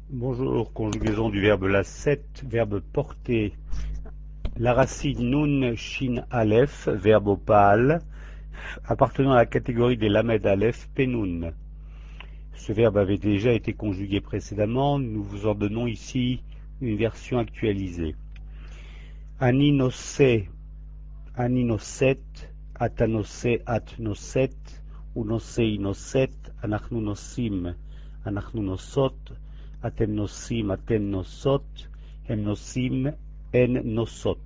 Bonjour, conjugaison du verbe lasset, verbe porter. La racine nun shin aleph, verbe opale, appartenant à la catégorie des lamed aleph, penun. Ce verbe avait déjà été conjugué précédemment, nous vous en donnons ici une version actualisée. Ani nosé, ani noset, atanosé, atnoset, unosé inoset, anachnu nosim, anachnu nosot, atem nosim, atem nosot, hem nosim, en nosot.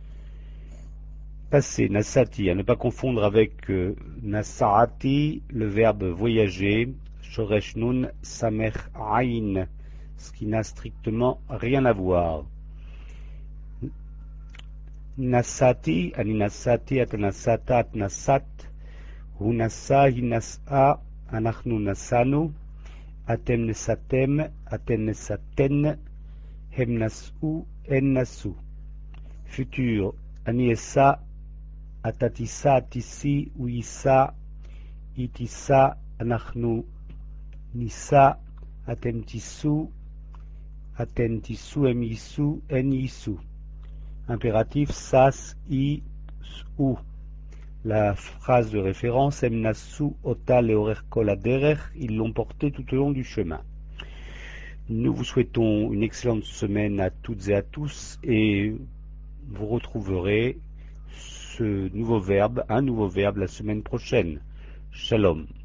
Passé, nasati, à ne pas confondre avec nasaati, le verbe voyager, shoresh nun, samer ain, ce qui n'a strictement rien à voir. Nasati, aninasati, atanasata, atnasat, hunasa, hinasa, anachnu nasanu, atem nesatem, atem nesaten, hem nasu, en nasu. Futur, aniesa, atatissa, atissi, uissa, itissa, anachnu nissa, atem tissu, em yissu, en yissu. Impératif sas, i, ou. La phrase de référence em nasu, otal et orer kol aderer, ils l'ont porté tout au long du chemin. Nous vous souhaitons une excellente semaine à toutes et à tous et vous retrouverez un nouveau verbe la semaine prochaine. Shalom.